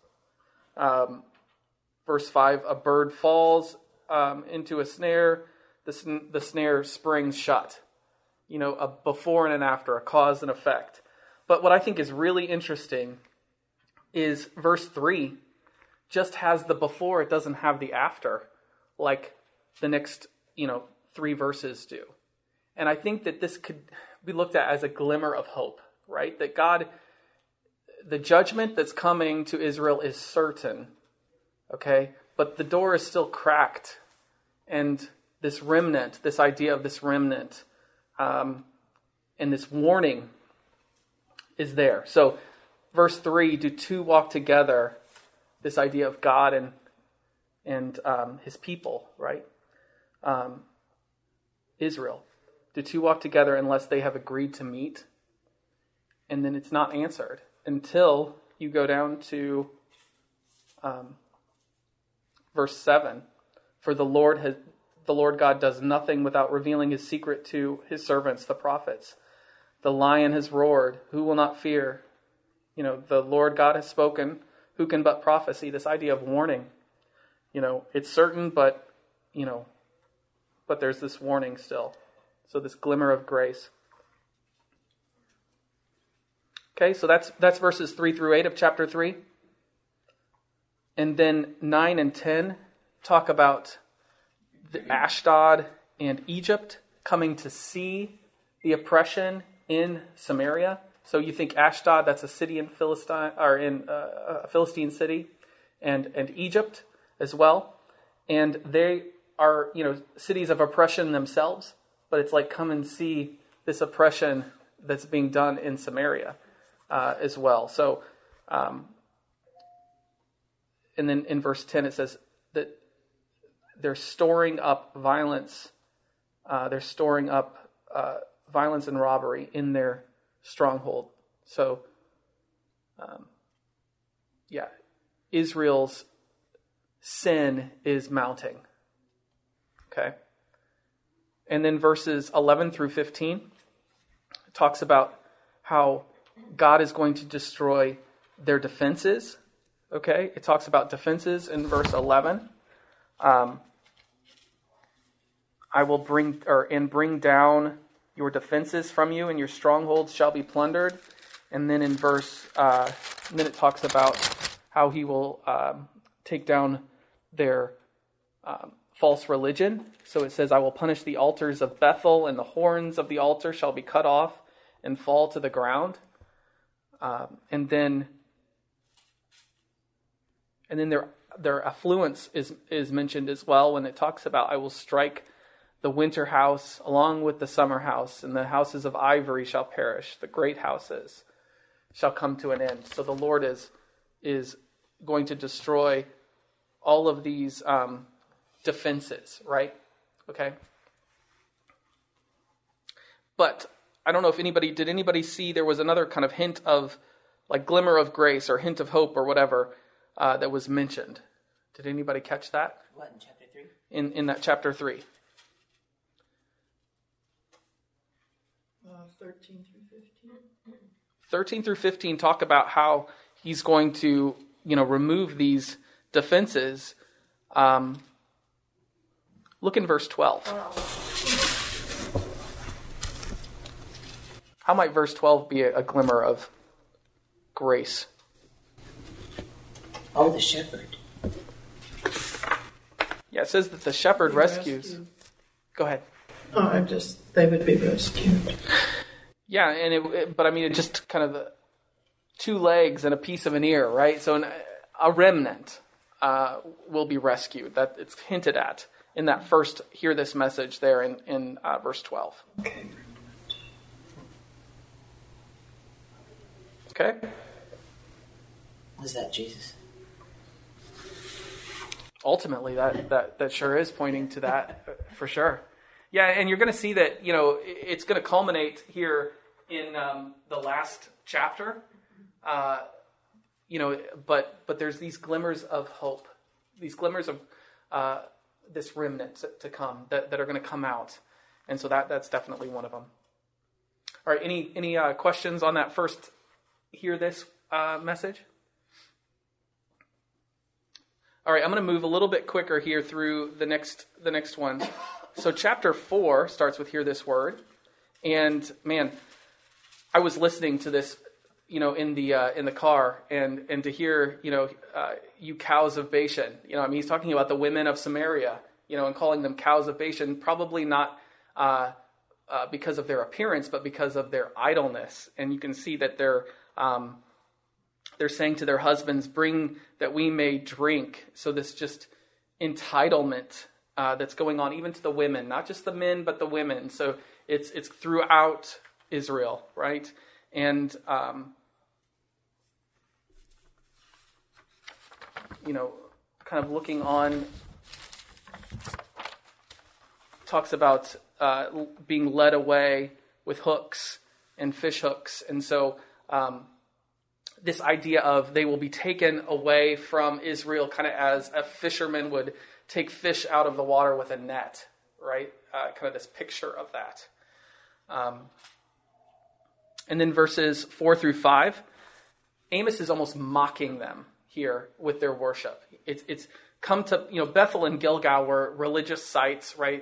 Verse 5, a bird falls into a snare, the snare springs shut. A before and an after, a cause and effect. But what I think is really interesting is verse 3 just has the before, it doesn't have the after, like the next, 3 verses do. And I think that this could be looked at as a glimmer of hope, right? That God, the judgment that's coming to Israel is certain, okay? But the door is still cracked. And this remnant, this idea of this remnant, and this warning is there. So verse 3, do two walk together? This idea of God and his people, right? Israel. Do two walk together unless they have agreed to meet? And then it's not answered until you go down to verse 7. For the Lord God does nothing without revealing his secret to his servants, the prophets. The lion has roared. Who will not fear? The Lord God has spoken. Who can but prophesy? This idea of warning. It's certain, but there's this warning still. So this glimmer of grace. Okay, so that's verses 3 through 8 of chapter 3. And then 9 and 10 talk about the Ashdod and Egypt coming to see the oppression in Samaria. So you think Ashdod, that's a city in Philistine, or in a Philistine city, and Egypt as well. And they are, cities of oppression themselves, but it's like come and see this oppression that's being done in Samaria as well. So, and then in verse 10 it says that they're storing up violence. They're storing up violence and robbery in their stronghold. So, Israel's sin is mounting. Okay. And then verses 11 through 15 talks about how God is going to destroy their defenses. Okay. It talks about defenses in verse 11. I will bring down your defenses from you, and your strongholds shall be plundered. And then in then it talks about how he will take down their false religion. So it says, I will punish the altars of Bethel, and the horns of the altar shall be cut off and fall to the ground. And then their affluence is mentioned as well when it talks about, I will strike the winter house along with the summer house, and the houses of ivory shall perish. The great houses shall come to an end. So the Lord is going to destroy all of these defenses, right? Okay. But I don't know if did anybody see there was another kind of hint of like glimmer of grace or hint of hope or whatever that was mentioned. Did anybody catch that? What, in chapter 3? In that chapter 3. 13 through 15. 13 through 15 talk about how he's going to, remove these defenses. Look in verse 12. How might verse 12 be a glimmer of grace? Oh, the shepherd. Yeah, it says that the shepherd rescues. Rescued. Go ahead. Oh, they would be rescued. Yeah, and but I mean, it just kind of 2 legs and a piece of an ear, right? So a remnant will be rescued. That it's hinted at in that first hear this message there in verse 12. Okay. Was that Jesus? Ultimately, that sure is pointing to that for sure. Yeah, and you're going to see that, it's going to culminate here in the last chapter. But there's these glimmers of hope, these glimmers of this remnant to come that are going to come out, and so that's definitely one of them. All right, any questions on that first hear this message? All right, I'm going to move a little bit quicker here through the next one. So chapter 4 starts with hear this word, and man, I was listening to this, in the car, and to hear, you cows of Bashan. He's talking about the women of Samaria, and calling them cows of Bashan, probably not because of their appearance, but because of their idleness. And you can see that they're saying to their husbands, "Bring that we may drink." So this just entitlement that's going on even to the women, not just the men, but the women. So it's throughout Israel, right? And kind of looking on, talks about being led away with hooks and fish hooks, and so this idea of they will be taken away from Israel, kind of as a fisherman would take fish out of the water with a net, right? Kind of this picture of that. And then verses 4 through 5, Amos is almost mocking them here with their worship. It's come to, Bethel and Gilgal were religious sites, right,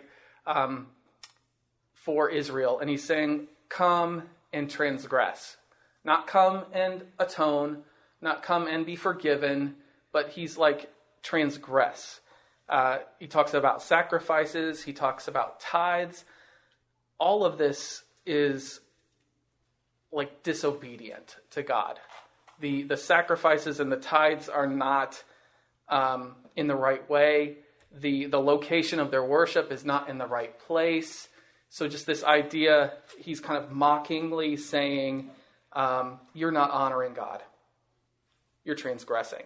for Israel. And he's saying, come and transgress. Not come and atone, not come and be forgiven, but he's like, transgress. He talks about sacrifices. He talks about tithes. All of this is like disobedient to God. The sacrifices and the tithes are not in the right way. The location of their worship is not in the right place. So just this idea, he's kind of mockingly saying, you're not honoring God. You're transgressing.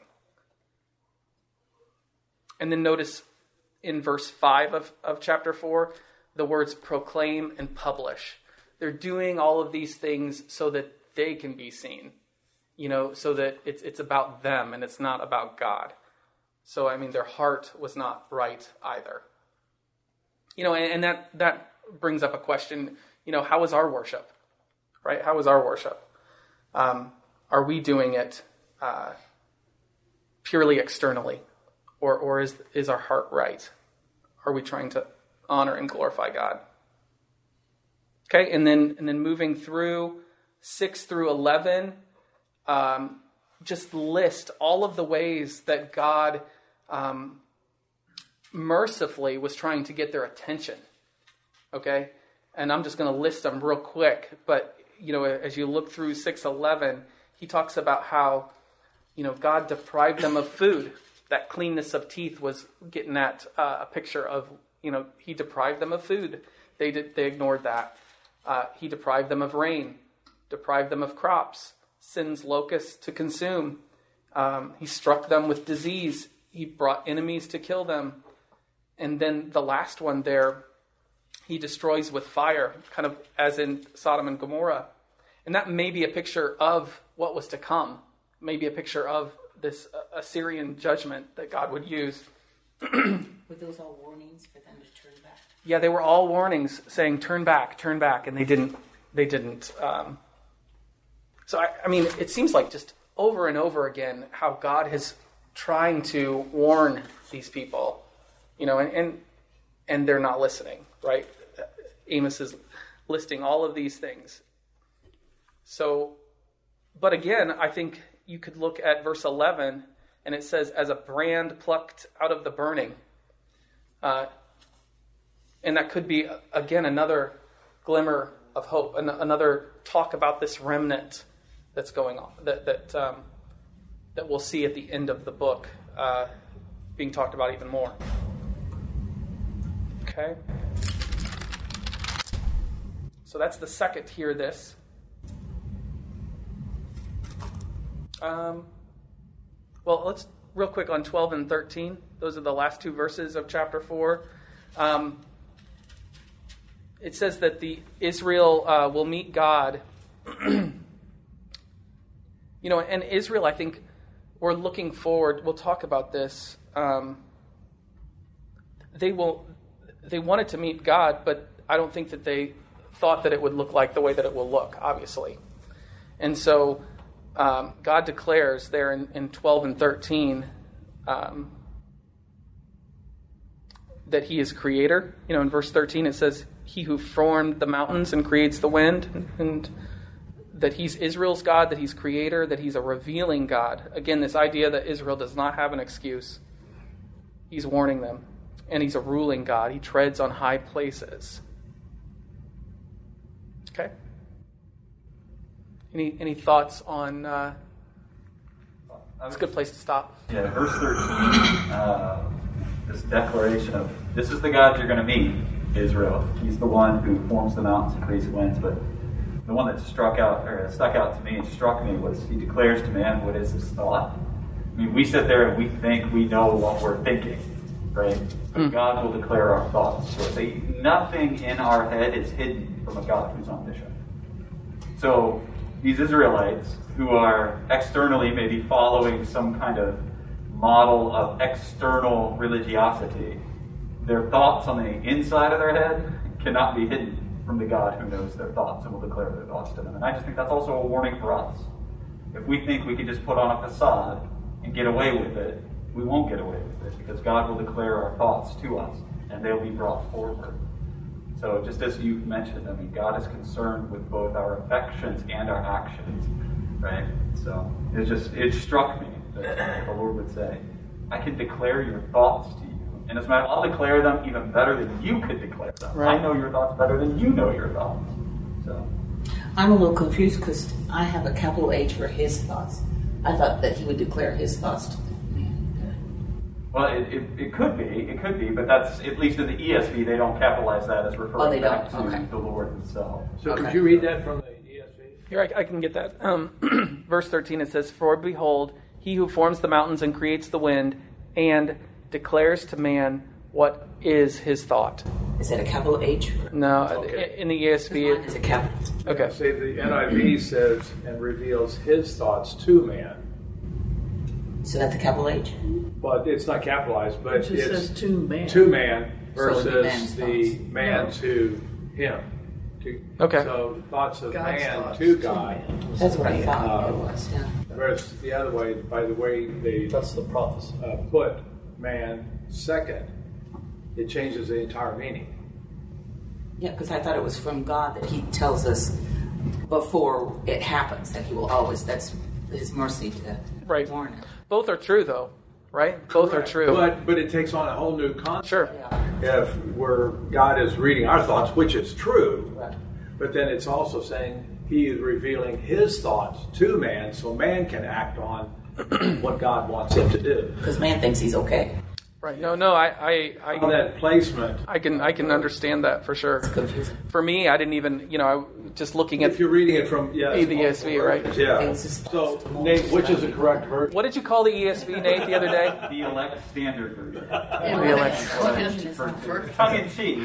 And then notice in verse 5 of chapter 4, the words proclaim and publish. They're doing all of these things so that they can be seen, so that it's about them and it's not about God. So, their heart was not right either. And that brings up a question, how is our worship, right? How is our worship? Are we doing it purely externally, or is our heart right? Are we trying to honor and glorify God? Okay, and then moving through 6 through 11, just list all of the ways that God mercifully was trying to get their attention. Okay, and I'm just going to list them real quick, but as you look through 6:11, he talks about how, God deprived them of food. That cleanness of teeth was getting at a picture of, he deprived them of food. They ignored that. He deprived them of rain, deprived them of crops, sends locusts to consume. He struck them with disease. He brought enemies to kill them. And then the last one there, he destroys with fire, kind of as in Sodom and Gomorrah. And that may be a picture of what was to come, maybe a picture of this Assyrian judgment that God would use. Were those all warnings for them to turn back? Yeah, they were all warnings saying, turn back, and they didn't. So, it seems like just over and over again how God is trying to warn these people, and they're not listening, right? Amos is listing all of these things. So, but again, I think you could look at verse 11, and it says, as a brand plucked out of the burning. And that could be, again, another glimmer of hope, another talk about this remnant that's going on, that we'll see at the end of the book being talked about even more. Okay? So that's the second hear this. Well, let's real quick on 12 and 13. Those are the last two verses of chapter 4. It says that the Israel will meet God. And Israel, I think, we're looking forward. We'll talk about this. They wanted to meet God, but I don't think that they thought that it would look like the way that it will look, obviously. And so God declares there in 12 and 13 that he is creator. In verse 13 it says, he who formed the mountains and creates the wind, and that he's Israel's God, that he's creator, that he's a revealing God. Again, this idea that Israel does not have an excuse. He's warning them. And he's a ruling God. He treads on high places. Okay? Any thoughts on... It's a good place to stop. Yeah, verse 13, this declaration of, this is the God you're going to meet, Israel. He's the one who forms the mountains and creates the winds, but the one that stuck out to me and struck me was he declares to man what is his thought. I mean, we sit there and we think we know what we're thinking, right? But God will declare our thoughts. So nothing in our head is hidden from a God who's omniscient. So these Israelites who are externally maybe following some kind of model of external religiosity, their thoughts on the inside of their head cannot be hidden from the God who knows their thoughts and will declare their thoughts to them. And I just think that's also a warning for us. If we think we can just put on a facade and get away with it, we won't get away with it, because God will declare our thoughts to us and they'll be brought forward. So just as you mentioned, I mean, God is concerned with both our affections and our actions, right? So it struck me that the Lord would say, I can declare your thoughts to you. And as a matter, I'll declare them even better than you could declare them. Right. I know your thoughts better than you know your thoughts. So I'm a little confused because I have a capital H for his thoughts. I thought that he would declare his thoughts to me. Well, it could be, but that's, at least in the ESV, they don't capitalize that as referring back to the Lord himself. So could you read that from the ESV? Here, I can get that. Verse 13, it says, for behold, he who forms the mountains and creates the wind and declares to man what is his thought. Is that a capital H? No, okay. In the ESV, it's a capital. Okay. See, the NIV says, and reveals his thoughts to man. So that's a capital H? But it's not capitalized, but It just it's says to man. To man versus So the man to him. Okay. So the thoughts of God's man thoughts to to God. man. That's what I thought it was, yeah. Whereas the other way, by the way they That's the prophecy. Put man second, it changes the entire meaning. Yeah, because I thought it was from God that he tells us before it happens that he will always, that's his mercy to warn us. Both are true, though, right? Both are true. But it takes on a whole new concept. Sure. Yeah. If God is reading our thoughts, which is true, Right. but then it's also saying he is revealing his thoughts to man so man can act on what God wants him to do. Because man thinks he's okay. Right. No, I that placement. I can understand that for sure. It's confusing. For me, I didn't even, just looking at If you're reading it from the ESV, right? Yeah. So, Nate, which is the correct version? What did you call the ESV, Nate, the other day? The elect standard version. The elect. Tongue in cheek.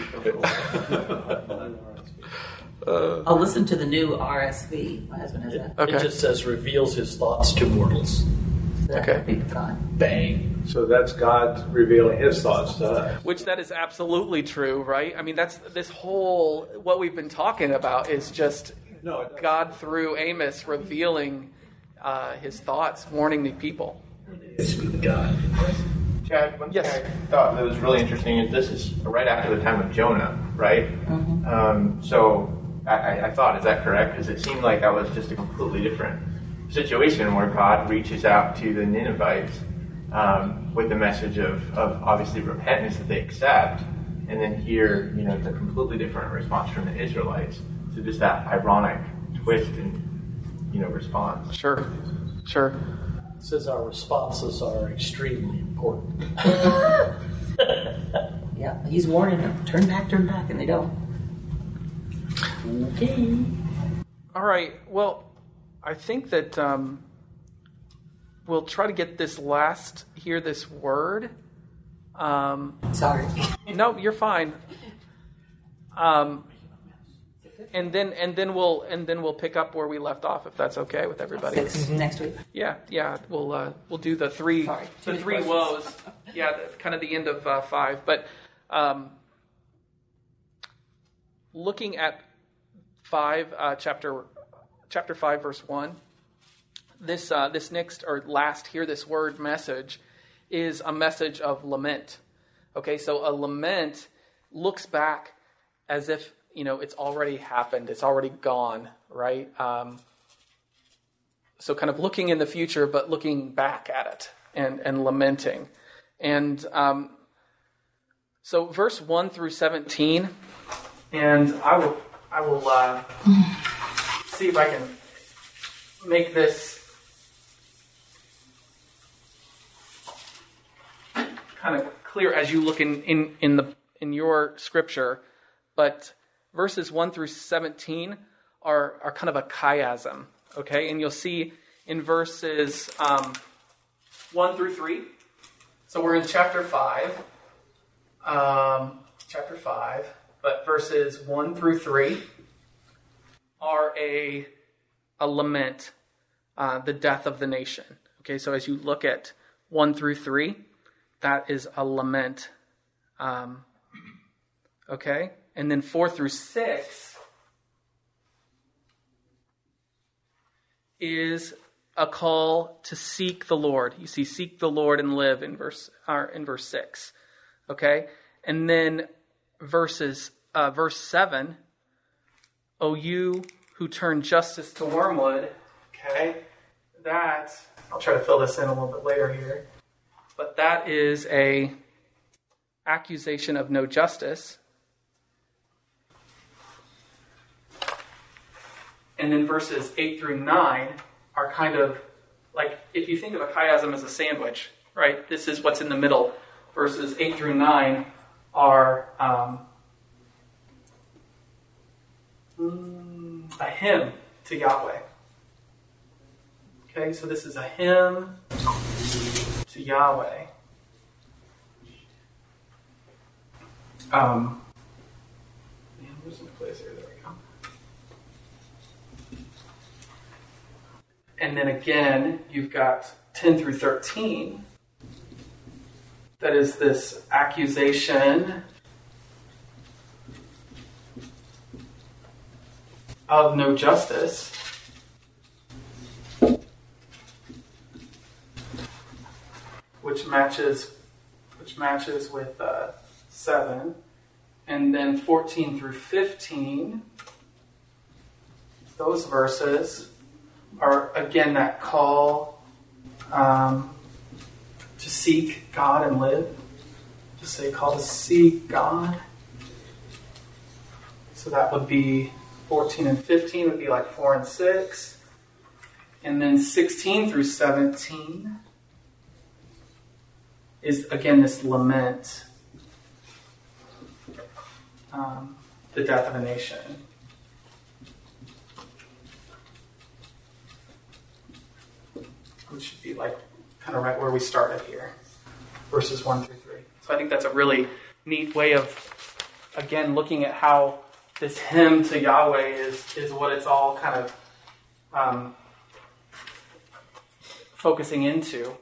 I'll listen to the new RSV. My husband has that. Okay. It just says reveals his thoughts to mortals. That Okay. would be God. Bang. So that's God revealing his thoughts to us. Which that is absolutely true, right? I mean, that's this whole, what we've been talking about is just God through Amos revealing his thoughts, warning the people. God. Chad, one Yes. thing I thought that was really interesting is this is right after the time of Jonah, right? Mm-hmm. So I thought, is that correct? Because it seemed like that was just a completely different situation where God reaches out to the Ninevites with the message of obviously repentance that they accept, and then here, it's a completely different response from the Israelites. So just that ironic twist in, response. Sure. It says our responses are extremely important. Yeah, he's warning them. Turn back, and they don't. Okay. All right. Well, I think that we'll try to get this word. Sorry. No, you're fine. And then we'll pick up where we left off, if that's okay with everybody. 6 next week. Yeah. We'll do the three woes. Yeah, kind of the end of 5. But looking at 5, chapter 5, verse 1. This next or last, hear this word message, is a message of lament. Okay, so a lament looks back as if it's already happened, it's already gone, right? So kind of looking in the future, but looking back at it and lamenting. And so verse 1 through 17, and I will see if I can make this kind of clear as you look in your scripture. But verses 1 through 17 are kind of a chiasm, okay? And you'll see in verses 1 through 3. So we're in chapter 5. But verses 1 through 3 are a lament, the death of the nation. Okay, so as you look at 1 through 3, that is a lament. Okay, and then 4 through 6 is a call to seek the Lord. You see, seek the Lord and live in verse 6. Okay, and then verse 7. O you who turn justice to wormwood. Okay, I'll try to fill this in a little bit later here, but that is a accusation of no justice. And then verses 8 through 9 are kind of like, if you think of a chiasm as a sandwich, right? This is what's in the middle. Verses 8 through 9 are a hymn to Yahweh. Okay, so this is a hymn to Yahweh. Where's my place here? There we go. And then again, you've got 10 through 13. That is this accusation of no justice. Which matches with 7. And then 14 through 15, those verses are again that call to seek God and live. Just say call to seek God. So that would be 14 and 15 would be like 4 and 6. And then 16 through 17 is again this lament, the death of a nation. Which should be like kind of right where we started here, verses 1 through 3. So I think that's a really neat way of, again, looking at how this hymn to Yahweh is what it's all kind of focusing into.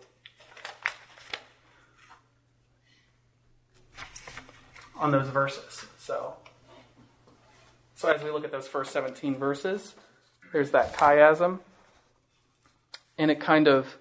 On those verses. So as we look at those first 17 verses, there's that chiasm. And it kind of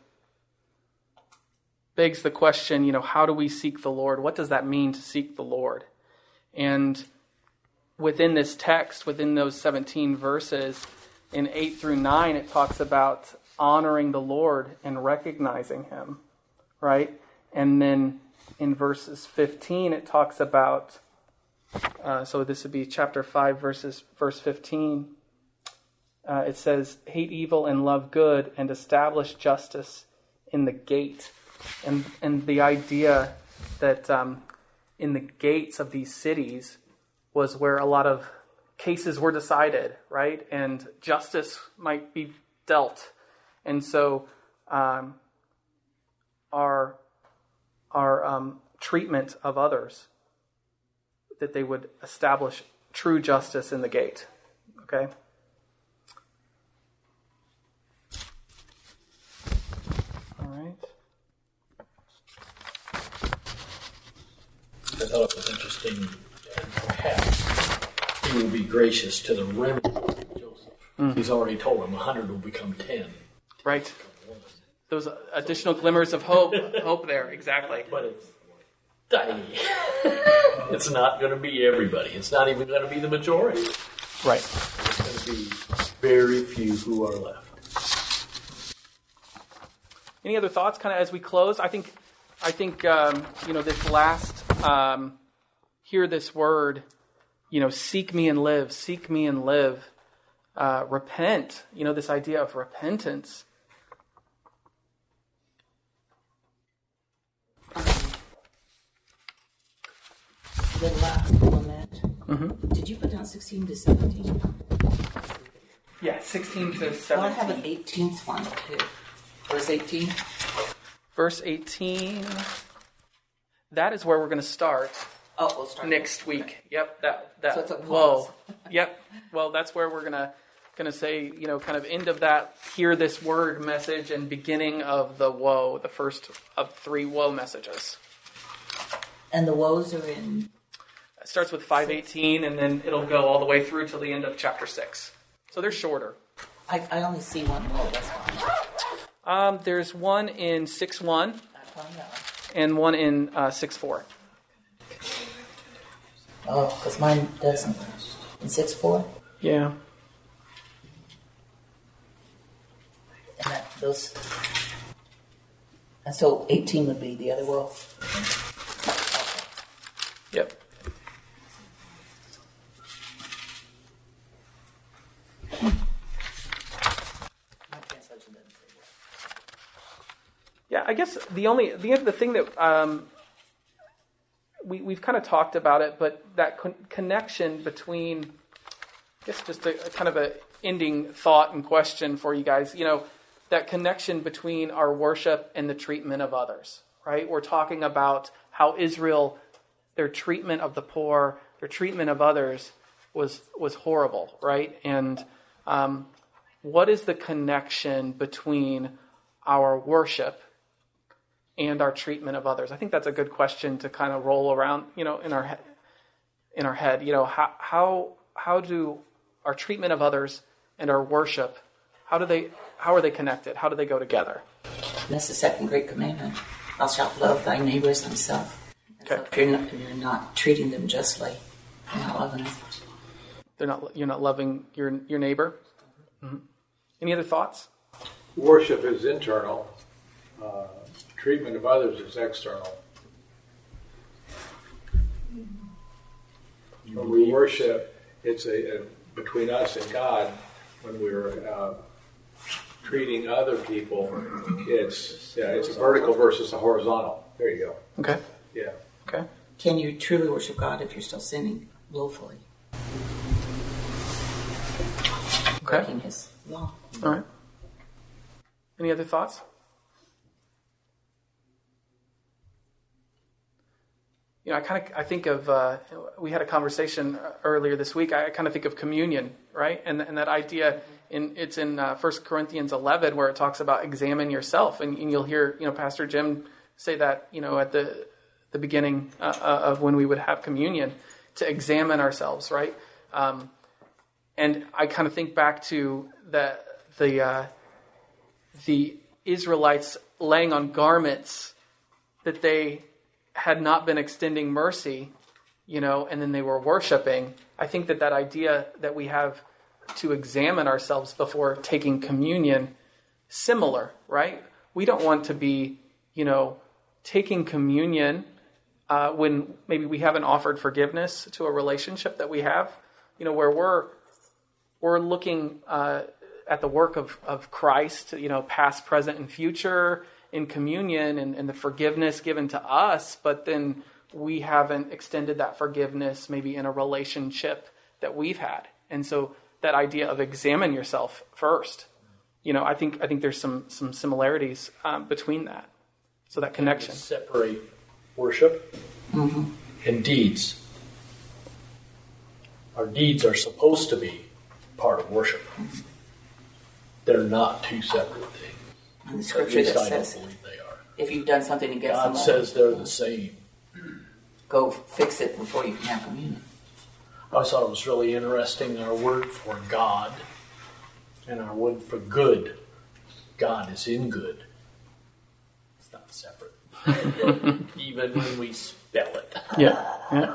begs the question, how do we seek the Lord? What does that mean to seek the Lord? And within this text, within those 17 verses, in 8 through 9, it talks about honoring the Lord and recognizing Him, right? And then in verses 15, it talks about, so this would be chapter 5, verse 15. It says, hate evil and love good, and establish justice in the gate. And the idea that in the gates of these cities was where a lot of cases were decided, right? And justice might be dealt. And so our treatment of others, that they would establish true justice in the gate. Okay? All right. I thought it was interesting, and perhaps he will be gracious to the remnant of Joseph. He's already told him 100 will become 10. Right. Those additional glimmers of hope there, exactly. But it's tiny. It's not going to be everybody. It's not even going to be the majority. Right. It's going to be very few who are left. Any other thoughts, kind of as we close? I think this last hear this word, seek me and live, seek me and live. Repent. This idea of repentance. The last lament. Did you put down 16 to 17? Yeah, 16 to 17. Well, I have an 18th one too. Verse 18. Verse 18. That is where we're going to start. Oh, we'll start next week. Yep. That. So it's a pause. Whoa. Yep. Well, that's where we're gonna say, kind of end of that. Hear this word message and beginning of the woe. The first of 3 woe messages. And the woes are in. It starts with 5:18, and then it'll go all the way through till the end of chapter 6. So they're shorter. I only see one woe. That's fine. There's one in 6:1 I found that one. and one in 6:4. Oh, because mine doesn't. In 6:4? Yeah. And those. And so 18 would be the other woe. Yep. My translation doesn't say that. Yeah, I guess the thing that we've kind of talked about it, but that connection between, I guess, just a kind of a ending thought and question for you guys. That connection between our worship and the treatment of others. Right? We're talking about how Israel, their treatment of the poor, their treatment of others was horrible. Right? And what is the connection between our worship and our treatment of others? I think that's a good question to kind of roll around, in our head. How do our treatment of others and our worship, how are they connected? How do they go together? And that's the second great commandment. Thou shalt love thy neighbor as thyself. Okay. So if you're not treating them justly, you're not loving them. You're not loving your neighbor. Mm-hmm. Any other thoughts? Worship is internal. Treatment of others is external. When we worship, it's between us and God. When we're treating other people, it's a vertical versus a horizontal. There you go. Okay. Yeah. Okay. Can you truly worship God if you're still sinning willfully? Okay. Breaking His law. All right. Any other thoughts? I think of, we had a conversation earlier this week. I kind of think of communion, right? And that idea, it's in 1 Corinthians 11 where it talks about examine yourself. And you'll hear, Pastor Jim say that, at the beginning of when we would have communion, to examine ourselves, right? And I kind of think back to the Israelites laying on garments that they had not been extending mercy, and then they were worshiping. I think that idea that we have to examine ourselves before taking communion, similar, right? We don't want to be, taking communion when maybe we haven't offered forgiveness to a relationship that we have, where we're looking at the work of Christ, past, present, and future in communion and the forgiveness given to us, but then we haven't extended that forgiveness maybe in a relationship that we've had. And so that idea of examine yourself first, I think there's some similarities between that. So that connection. Separate worship and deeds. Our deeds are supposed to be part of worship. They're not two separate things. And the scripture that I says, don't believe they are. if you've done something against God someone, says they're the same. go fix it before you can have communion. I always thought it was really interesting, our word for God and our word for good. God is in good. It's not separate. Even when we spell it. Yeah.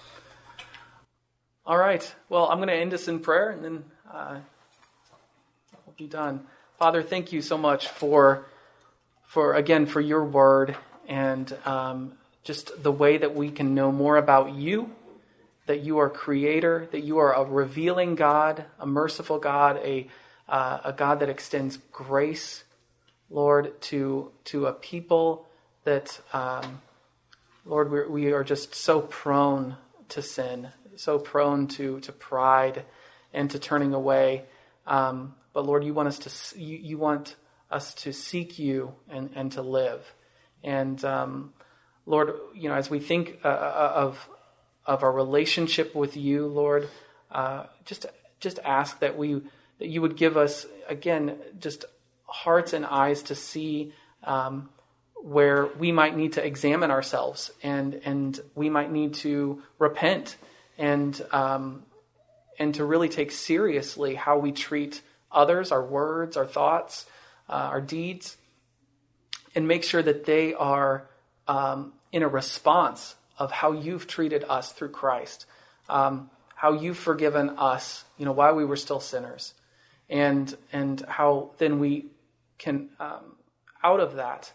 All right. Well, I'm going to end us in prayer, and then we'll be done. Father, thank you so much for your word and just the way that we can know more about you, that you are creator, that you are a revealing God, a merciful God, a God that extends grace, Lord, to a people that, Lord, we are just so prone to sin, so prone to pride and to turning away. But Lord, you want us to seek you and to live. And Lord, as we think of our relationship with you, Lord, just ask that you would give us again just hearts and eyes to see where we might need to examine ourselves and we might need to repent and to really take seriously how we treat others, our words, our thoughts, our deeds, and make sure that they are in a response of how you've treated us through Christ, how you've forgiven us, while we were still sinners, and how then we can, out of that,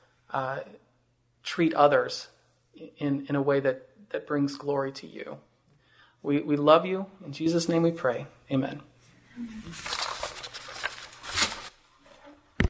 treat others in a way that brings glory to you. We love you. In Jesus' name we pray. Amen.